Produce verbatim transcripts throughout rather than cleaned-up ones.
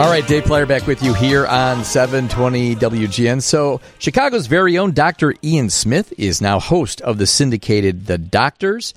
All right, Dave Plyer back with you here on seven twenty W G N. So Chicago's very own Doctor Ian Smith is now host of the syndicated The Doctors,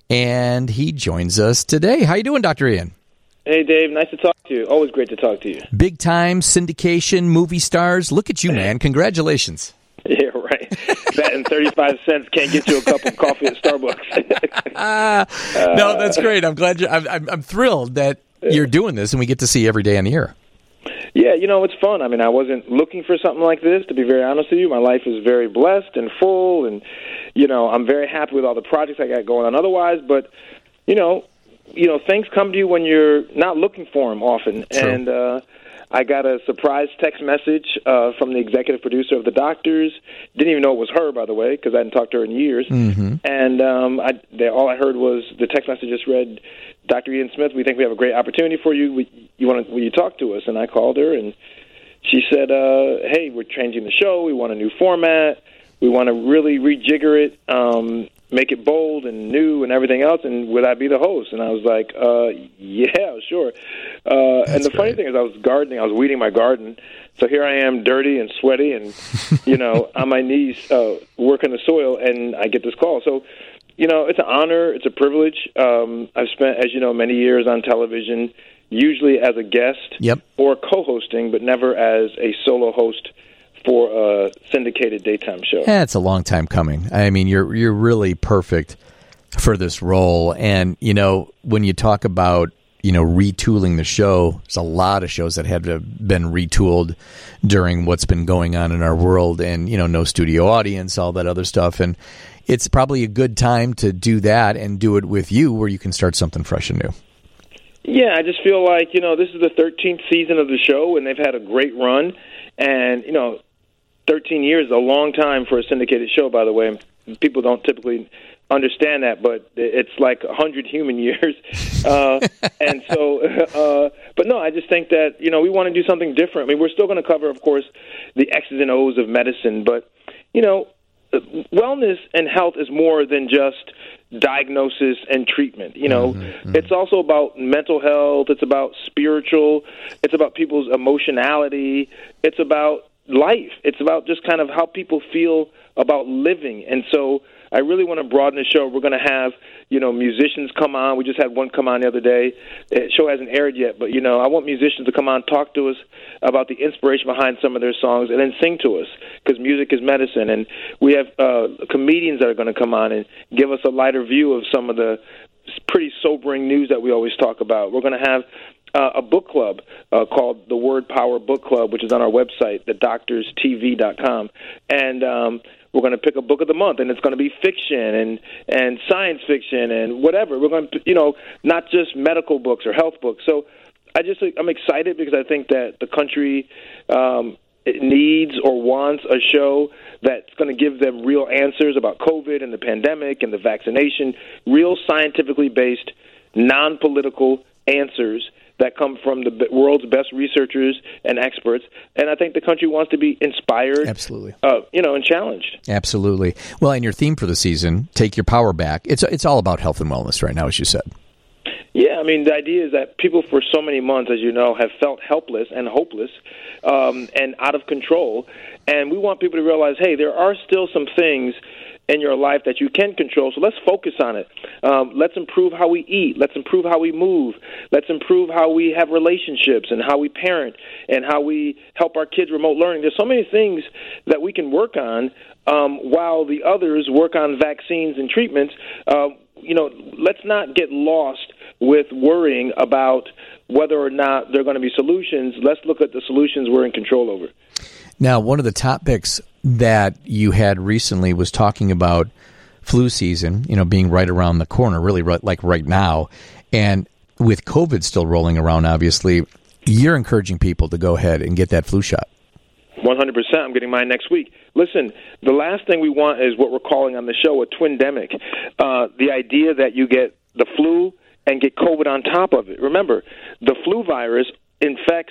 and he joins us today. How you doing, Doctor Ian? Hey, Dave. Nice to talk to you. Always great to talk to you. Big time syndication, movie stars. Look at you, man. Congratulations. Yeah, right. That and thirty-five cents can't get you a cup of coffee at Starbucks. uh, no, that's great. I'm glad you're, I'm, I'm, I'm thrilled that you're doing this and we get to see you every day on the air. Yeah, you know, it's fun. I mean, I wasn't looking for something like this, to be very honest with you. My life is very blessed and full, and, you know, I'm very happy with all the projects I got going on otherwise. But, you know, you know, things come to you when you're not looking for them often. True. And uh, I got a surprise text message uh, from the executive producer of The Doctors. Didn't even know it was her, by the way, because I hadn't talked to her in years. Mm-hmm. And um, I, they, all I heard was the text message just read, Doctor Ian Smith, we think we have a great opportunity for you. We, you want to, will you talk to us? And I called her, and she said, uh, hey, we're changing the show. We want a new format. We want to really rejigger it, um, make it bold and new and everything else, and would I be the host? And I was like, uh, yeah, sure. Uh, and the great. funny thing is I was gardening. I was weeding my garden. So here I am, dirty and sweaty and, you know, on my knees uh, working the soil, and I get this call. So, you know, it's an honor. It's a privilege. Um, I've spent, as you know, many years on television, usually as a guest yep. or co-hosting, but never as a solo host for a syndicated daytime show. Yeah, it's a long time coming. I mean, you're you're really perfect for this role. And, you know, when you talk about, you know, retooling the show, there's a lot of shows that have been retooled during what's been going on in our world and, you know, no studio audience, all that other stuff. And it's probably a good time to do that and do it with you where you can start something fresh and new. Yeah, I just feel like, you know, this is the thirteenth season of the show, and they've had a great run. And, you know, thirteen years is a long time for a syndicated show, by the way. People don't typically understand that, but it's like one hundred human years. Uh, and so, uh, but no, I just think that, you know, we want to do something different. I mean, we're still going to cover, of course, the X's and O's of medicine, but, you know, wellness and health is more than just diagnosis and treatment. You know, mm-hmm. It's also about mental health. It's about spiritual. It's about people's emotionality. It's about life. It's about just kind of how people feel about living. And so I really want to broaden the show. We're going to have, you know, musicians come on. We just had one come on the other day. The show hasn't aired yet, but, you know, I want musicians to come on, talk to us about the inspiration behind some of their songs, and then sing to us, because music is medicine. And we have uh, comedians that are going to come on and give us a lighter view of some of the pretty sobering news that we always talk about. We're going to have Uh, a book club uh, called the Word Power Book Club, which is on our website, the doctors t v dot com. And um, we're going to pick a book of the month, and it's going to be fiction and, and science fiction and whatever. We're going to, you know, not just medical books or health books. So I just, I'm excited because I think that the country um, it needs or wants a show that's going to give them real answers about COVID and the pandemic and the vaccination, real scientifically based, non-political answers that come from the world's best researchers and experts. And I think the country wants to be inspired, absolutely, uh, you know, and challenged. Absolutely. Well, and your theme for the season, Take Your Power Back, it's it's all about health and wellness right now, as you said. Yeah, I mean, the idea is that people for so many months, as you know, have felt helpless and hopeless um, and out of control. And we want people to realize, hey, there are still some things in your life that you can control, so let's focus on it. Um, let's improve how we eat. Let's improve how we move. Let's improve how we have relationships and how we parent and how we help our kids remote learning. There's so many things that we can work on um, while the others work on vaccines and treatments. Uh, you know, let's not get lost with worrying about whether or not there are going to be solutions. Let's look at the solutions we're in control over. Now, one of the topics that you had recently was talking about flu season, you know, being right around the corner, really right, like right now. And with COVID still rolling around, obviously, you're encouraging people to go ahead and get that flu shot. one hundred percent. I'm getting mine next week. Listen, the last thing we want is what we're calling on the show a twindemic. Uh, the idea that you get the flu and get COVID on top of it. Remember, the flu virus infects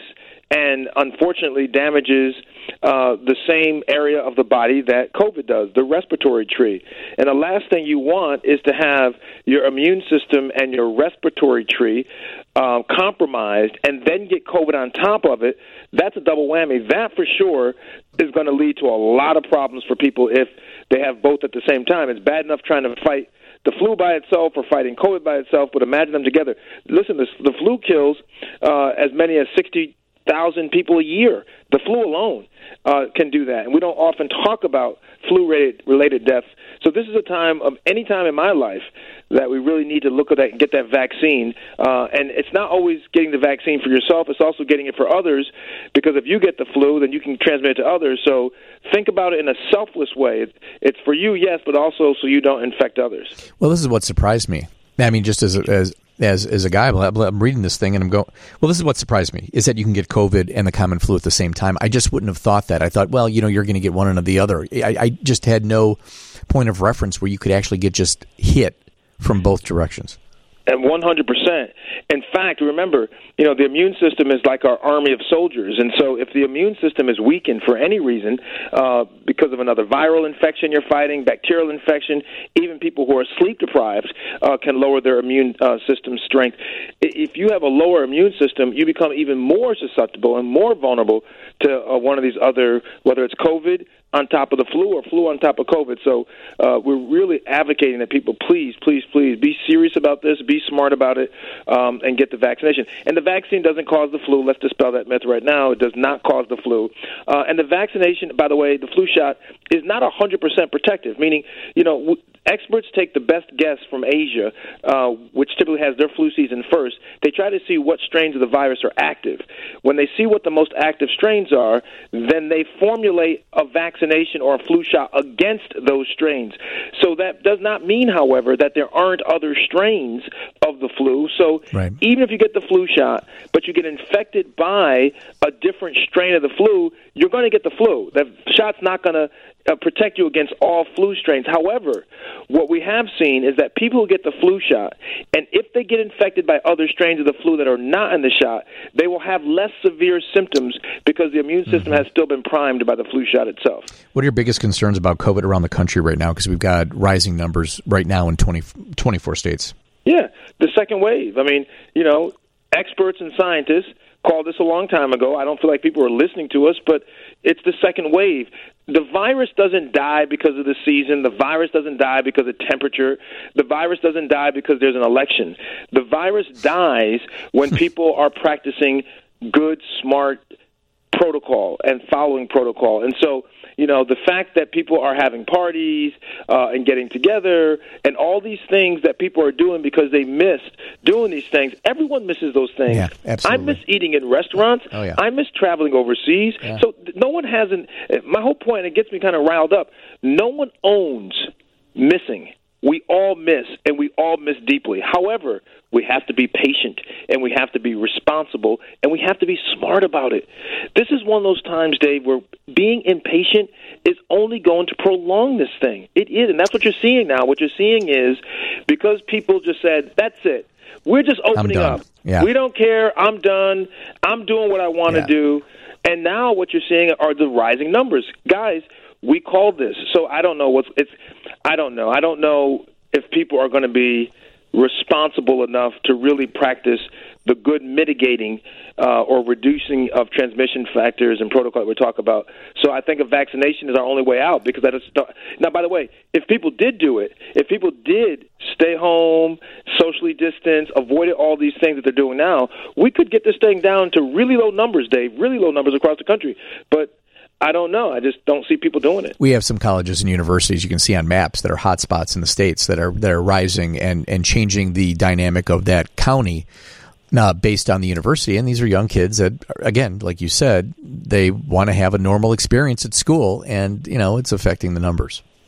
and unfortunately damages uh, the same area of the body that COVID does, the respiratory tree. And the last thing you want is to have your immune system and your respiratory tree uh, compromised and then get COVID on top of it. That's a double whammy. That for sure is going to lead to a lot of problems for people if they have both at the same time. It's bad enough trying to fight the flu by itself or fighting COVID by itself, but imagine them together. Listen, the, the flu kills uh, as many as sixty thousand people a year. The flu alone uh, can do that, and we don't often talk about flu-related deaths. So this is a time of any time in my life that we really need to look at that and get that vaccine. Uh, and it's not always getting the vaccine for yourself. It's also getting it for others, because if you get the flu, then you can transmit it to others. So think about it in a selfless way. It's for you, yes, but also so you don't infect others. Well, this is what surprised me. I mean, just as a, as as as a guy, I'm reading this thing and I'm going, well, this is what surprised me, is that you can get COVID and the common flu at the same time. I just wouldn't have thought that. I thought, well, you know, you're going to get one and the other. I, I just had no point of reference where you could actually get just hit from both directions. And one hundred percent. In fact, remember, you know, the immune system is like our army of soldiers. And so if the immune system is weakened for any reason, uh, because of another viral infection you're fighting, bacterial infection, even people who are sleep deprived uh, can lower their immune uh, system strength. If you have a lower immune system, you become even more susceptible and more vulnerable to uh, one of these other, whether it's COVID on top of the flu or flu on top of COVID. So uh, we're really advocating that people please, please, please be serious about this, be smart about it, um, and get the vaccination. And the vaccine doesn't cause the flu. Let's dispel that myth right now. It does not cause the flu. Uh, and the vaccination, by the way, the flu shot is not one hundred percent protective, meaning, you know, w- experts take the best guess from Asia, uh, which typically has their flu season first. They try to see what strains of the virus are active. When they see what the most active strains are, then they formulate a vaccination or a flu shot against those strains. So that does not mean, however, that there aren't other strains of the flu. So right. Even if you get the flu shot, but you get infected by a different strain of the flu, you're going to get the flu. The shot's not going to Uh, protect you against all flu strains. However, what we have seen is that people who get the flu shot, and if they get infected by other strains of the flu that are not in the shot, they will have less severe symptoms because the immune system mm-hmm. has still been primed by the flu shot itself. What are your biggest concerns about COVID around the country right now? Because we've got rising numbers right now in twenty, twenty-four states. Yeah, the second wave. I mean, you know, experts and scientists called this a long time ago. I don't feel like people are listening to us, but it's the second wave. The virus doesn't die because of the season. The virus doesn't die because of temperature. The virus doesn't die because there's an election. The virus dies when people are practicing good, smart protocol and following protocol. And so, you know, the fact that people are having parties uh, and getting together and all these things that people are doing because they missed doing these things, everyone misses those things. Yeah, absolutely. I miss eating in restaurants. Oh, yeah. I miss traveling overseas. Yeah. So no one has an, my whole point, it gets me kind of riled up, no one owns missing. We all miss, and we all miss deeply. However, we have to be patient, and we have to be responsible, and we have to be smart about it. This is one of those times, Dave, where being impatient is only going to prolong this thing. It is, and that's what you're seeing now. What you're seeing is because people just said, that's it. We're just opening up. Yeah. We don't care. I'm done. I'm doing what I want to yeah. do. And now what you're seeing are the rising numbers. Guys, we called this. So I don't know what's it's I don't know. I don't know if people are going to be responsible enough to really practice the good mitigating uh, or reducing of transmission factors and protocol that we talk about. So I think a vaccination is our only way out because that is now, by the way, if people did do it, if people did stay home, socially distance, avoided all these things that they're doing now, we could get this thing down to really low numbers, Dave, really low numbers across the country. But I don't know. I just don't see people doing it. We have some colleges and universities you can see on maps that are hot spots in the states that are that are rising and, and changing the dynamic of that county uh, based on the university. And these are young kids that, again, like you said, they want to have a normal experience at school, and you know it's affecting the numbers.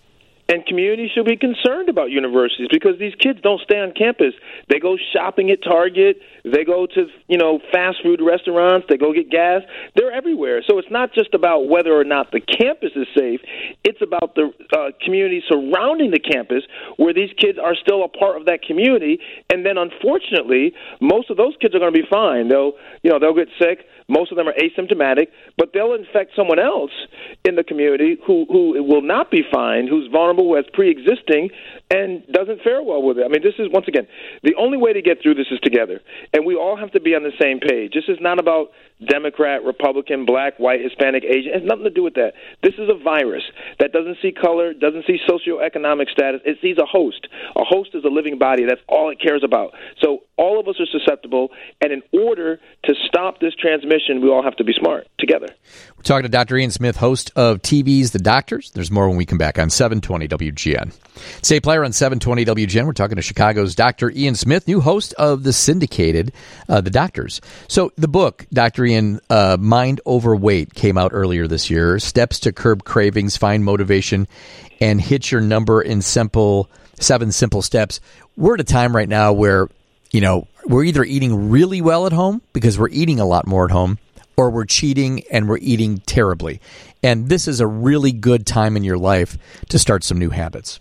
And communities should be concerned about universities because these kids don't stay on campus. They go shopping at Target. They go to, you know, fast food restaurants. They go get gas. They're everywhere. So it's not just about whether or not the campus is safe. It's about the uh, community surrounding the campus where these kids are still a part of that community. And then, unfortunately, most of those kids are going to be fine. They'll, you know, they'll get sick. Most of them are asymptomatic, but they'll infect someone else in the community who, who will not be fine, who's vulnerable, who has pre-existing, and doesn't fare well with it. I mean, this is, once again, the only way to get through this is together, and we all have to be on the same page. This is not about Democrat, Republican, black, white, Hispanic, Asian. It has nothing to do with that. This is a virus that doesn't see color, doesn't see socioeconomic status. It sees a host. A host is a living body. That's all it cares about. So all of us are susceptible, and in order to stop this transmission, we all have to be smart together. We're talking to Doctor Ian Smith, host of T V's The Doctors. There's more when we come back on seven twenty W G N. State player on seven twenty W G N. We're talking to Chicago's Doctor Ian Smith, new host of the syndicated uh, The Doctors. So the book, Doctor Ian, uh, Mind Over Weight, came out earlier this year. Steps to curb cravings, find motivation, and hit your number in simple seven simple steps. We're at a time right now where, you know, we're either eating really well at home because we're eating a lot more at home, or we're cheating and we're eating terribly. And this is a really good time in your life to start some new habits.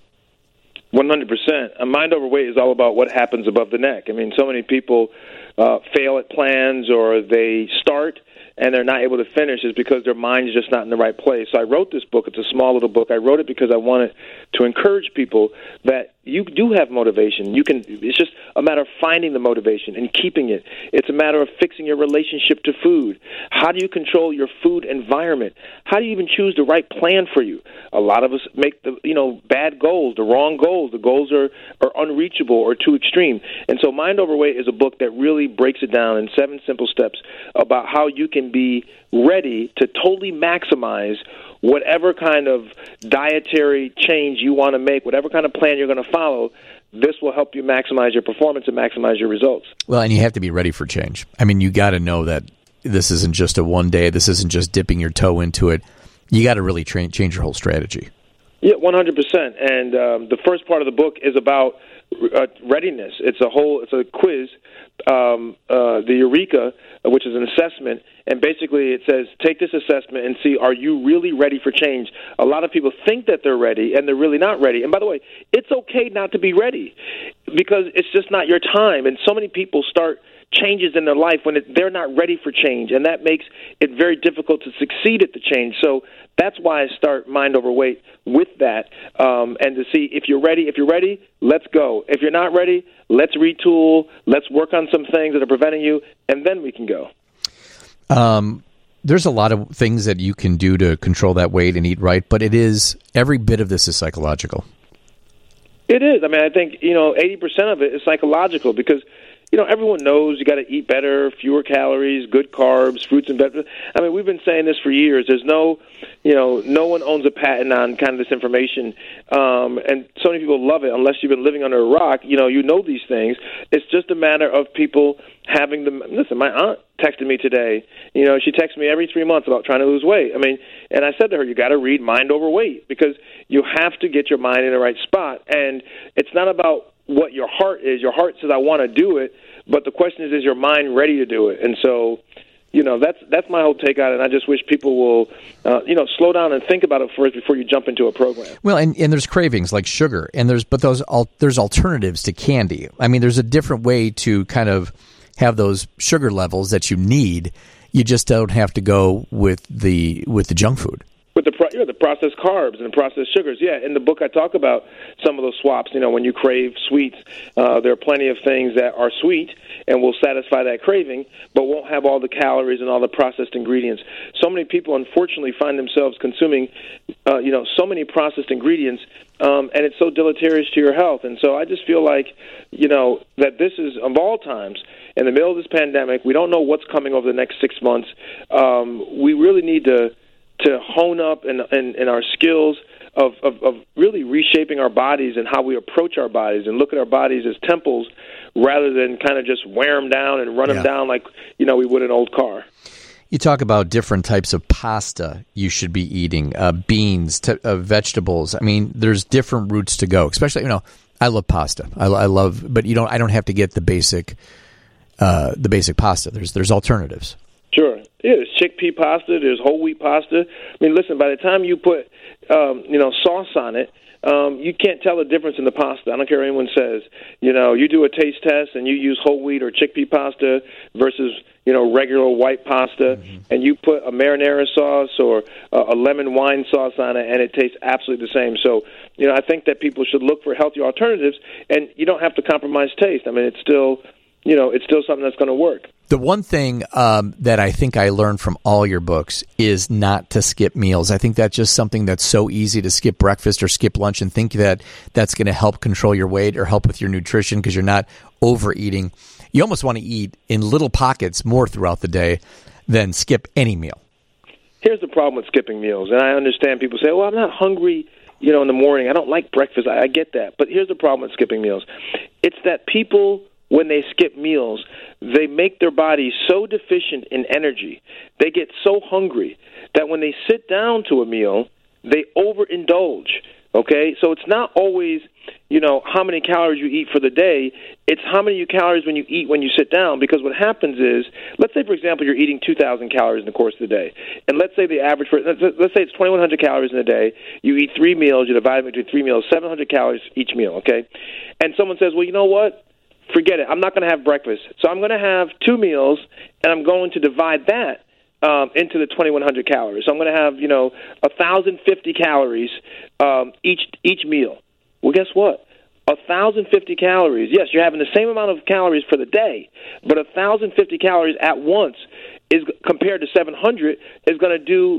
one hundred percent. A mind over weight is all about what happens above the neck. I mean, so many people uh, fail at plans, or they start and they're not able to finish is because their mind is just not in the right place. So I wrote this book. It's a small little book. I wrote it because I wanted to encourage people that you do have motivation. You can. It's just a matter of finding the motivation and keeping it. It's a matter of fixing your relationship to food. How do you control your food environment? How do you even choose the right plan for you? A lot of us make the you know bad goals, the wrong goals. The goals are, are unreachable or too extreme. And so Mind Over Weight is a book that really breaks it down in seven simple steps about how you can be ready to totally maximize whatever kind of dietary change you want to make, whatever kind of plan you're going to follow. This will help you maximize your performance and maximize your results. Well, and you have to be ready for change. I mean, you got to know that this isn't just a one day. This isn't just dipping your toe into it. You got to really tra- change your whole strategy. Yeah, one hundred percent. And um, the first part of the book is about uh, readiness. It's a whole, it's a quiz, um, uh, the Eureka, which is an assessment. And basically it says, take this assessment and see, are you really ready for change? A lot of people think that they're ready, and they're really not ready. And by the way, it's okay not to be ready because it's just not your time. And so many people start changes in their life when it, they're not ready for change, and that makes it very difficult to succeed at the change. So that's why I start Mind Over Weight with that, um, and to see if you're ready. If you're ready, let's go. If you're not ready, let's retool. Let's work on some things that are preventing you, and then we can go. Um, there's a lot of things that you can do to control that weight and eat right, but it is, every bit of this is psychological. It is. I mean, I think, you know, eighty percent of it is psychological because, you know, everyone knows you got to eat better, fewer calories, good carbs, fruits and vegetables. I mean, we've been saying this for years. There's no, you know, no one owns a patent on kind of this information, um, and so many people love it. Unless you've been living under a rock, you know, you know these things. It's just a matter of people having them. Listen, my aunt texted me today. You know, she texts me every three months about trying to lose weight. I mean, and I said to her, you got to read Mind Over Weight because you have to get your mind in the right spot. And it's not about what your heart is. Your heart says, I want to do it. But the question is, is your mind ready to do it? And so, you know, that's that's my whole take on it. And I just wish people will, uh, you know, slow down and think about it first before you jump into a program. Well, and, and there's cravings like sugar, and there's but those al- there's alternatives to candy. I mean, there's a different way to kind of have those sugar levels that you need. You just don't have to go with the with the junk food. With the pro- yeah, the processed carbs and the processed sugars, yeah. In the book, I talk about some of those swaps. You know, when you crave sweets, uh, there are plenty of things that are sweet and will satisfy that craving, but won't have all the calories and all the processed ingredients. So many people, unfortunately, find themselves consuming, uh, you know, so many processed ingredients, um, and it's so deleterious to your health. And so I just feel like, you know, that this is, of all times, in the middle of this pandemic, we don't know what's coming over the next six months. Um, we really need to to hone up in, in, in our skills of, of, of really reshaping our bodies and how we approach our bodies and look at our bodies as temples rather than kind of just wear them down and run yeah. them down like, you know, we would an old car. You talk about different types of pasta you should be eating, uh, beans, t- uh, vegetables. I mean, there's different routes to go. Especially, you know, I love pasta. I, I love, but you don't. I don't have to get the basic, uh, the basic pasta. There's there's alternatives. Sure. Yeah, there's chickpea pasta. There's whole wheat pasta. I mean, listen. By the time you put, um, you know, sauce on it, um, you can't tell the difference in the pasta. I don't care what anyone says. You know, you do a taste test and you use whole wheat or chickpea pasta versus, you know, regular white pasta, mm-hmm. and you put a marinara sauce or a lemon wine sauce on it, and it tastes absolutely the same. So, you know, I think that people should look for healthy alternatives, and you don't have to compromise taste. I mean, it's still, you know, it's still something that's going to work. The one thing um, that I think I learned from all your books is not to skip meals. I think that's just something that's so easy to skip breakfast or skip lunch and think that that's going to help control your weight or help with your nutrition because you're not overeating. You almost want to eat in little pockets more throughout the day than skip any meal. Here's the problem with skipping meals, and I understand people say, well, I'm not hungry, you know, in the morning. I don't like breakfast. I, I get that. But here's the problem with skipping meals. It's that people, when they skip meals, they make their body so deficient in energy, they get so hungry that when they sit down to a meal, they overindulge, okay? So it's not always, you know, how many calories you eat for the day. It's how many calories when you eat when you sit down, because what happens is, let's say, for example, you're eating two thousand calories in the course of the day, and let's say the average, for let's, let's say it's twenty-one hundred calories in a day. You eat three meals, you divide it between three meals, seven hundred calories each meal, okay? And someone says, well, you know what? Forget it. I'm not going to have breakfast. So I'm going to have two meals, and I'm going to divide that um, into the twenty-one hundred calories. So I'm going to have, you know, one thousand fifty calories um, each each meal. Well, guess what? one thousand fifty calories. Yes, you're having the same amount of calories for the day, but one thousand fifty calories at once is compared to seven hundred is going to do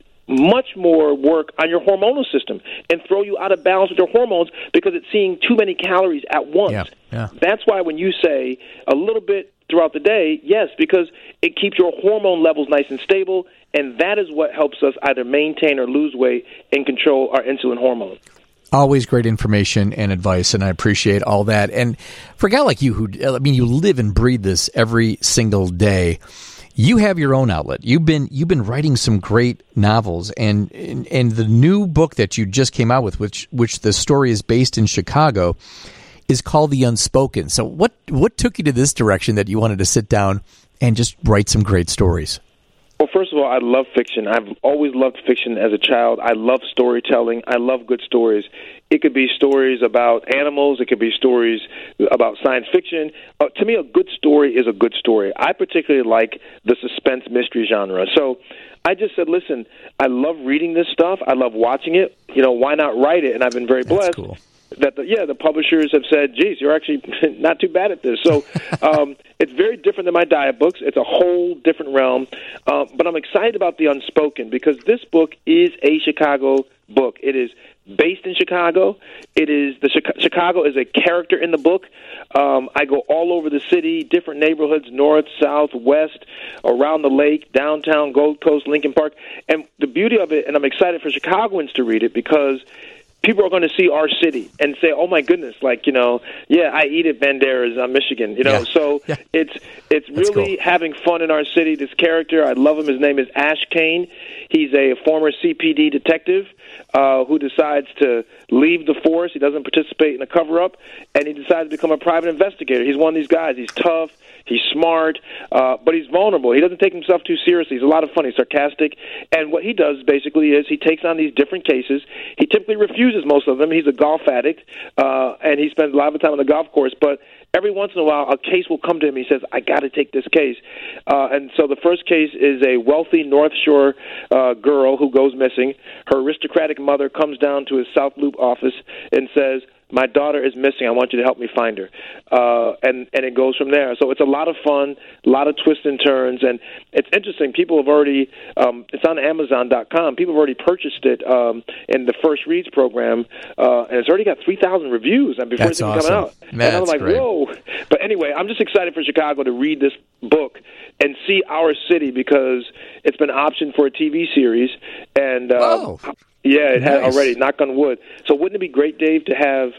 much more work on your hormonal system and throw you out of balance with your hormones because it's seeing too many calories at once. Yeah, yeah. That's why when you say a little bit throughout the day, yes, because it keeps your hormone levels nice and stable, and that is what helps us either maintain or lose weight and control our insulin hormone. Always great information and advice, and I appreciate all that. And for a guy like you, who, I mean, you live and breathe this every single day, you have your own outlet. You've been you've been writing some great novels, and, and and the new book that you just came out with, which which the story is based in Chicago, is called The Unspoken. So what what took you to this direction that you wanted to sit down and just write some great stories? Well, first of all, I love fiction. I've always loved fiction as a child. I love storytelling. I love good stories. It could be stories about animals. It could be stories about science fiction. Uh, to me, a good story is a good story. I particularly like the suspense mystery genre. So I just said, listen, I love reading this stuff. I love watching it. You know, why not write it? And I've been very blessed. That's cool. That the, yeah, the publishers have said, geez, you're actually not too bad at this. So um, it's very different than my diet books. It's a whole different realm. Uh, but I'm excited about The Unspoken because this book is a Chicago book. It is based in Chicago. It is the Chicago is a character in the book. Um, I go all over the city, different neighborhoods, north, south, west, around the lake, downtown, Gold Coast, Lincoln Park. And the beauty of it, and I'm excited for Chicagoans to read it because people are going to see our city and say, "Oh my goodness!" Like, you know, yeah, I eat at Banderas, uh, Michigan. You know, yeah. so yeah. it's it's That's really cool. having fun in our city. This character, I love him. His name is Ash Kane. He's a former C P D detective uh, who decides to leave the force. He doesn't participate in a cover-up, and he decides to become a private investigator. He's one of these guys. He's tough. He's smart, uh, but he's vulnerable. He doesn't take himself too seriously. He's a lot of fun. He's sarcastic. And what he does basically is he takes on these different cases. He typically refuses most of them. He's a golf addict, uh, and he spends a lot of time on the golf course. But every once in a while, a case will come to him. He says, I got to take this case. Uh, and so the first case is a wealthy North Shore uh, girl who goes missing. Her aristocratic mother comes down to his South Loop office and says, my daughter is missing. I want you to help me find her. Uh, and, and it goes from there. So it's a lot of fun, a lot of twists and turns. And it's interesting. People have already, um, it's on Amazon dot com. People have already purchased it um, in the First Reads program. Uh, and it's already got three thousand reviews and before That's it's even awesome. come out. That's and I'm like, great. whoa. But anyway, I'm just excited for Chicago to read this book and see our city because it's been optioned for a T V series. And, uh, Oh. yeah, it Nice. had already, knock on wood. So wouldn't it be great, Dave, to have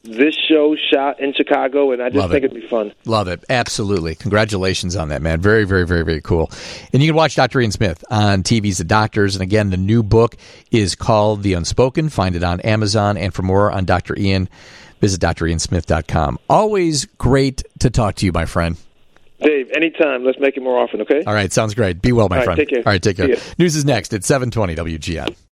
this show shot in Chicago, and I just Love think it. it'd be fun. Love it. Absolutely. Congratulations on that, man. Very, very, very, very cool. And you can watch Doctor Ian Smith on T V's The Doctors. And again, the new book is called The Unspoken. Find it on Amazon. And for more on Doctor Ian, visit d r ian smith dot com. Always great to talk to you, my friend. Dave, anytime. Let's make it more often, okay? All right. Sounds great. Be well, my All right, friend. take care. All right. Take care. See ya. News is next at seven twenty W G N.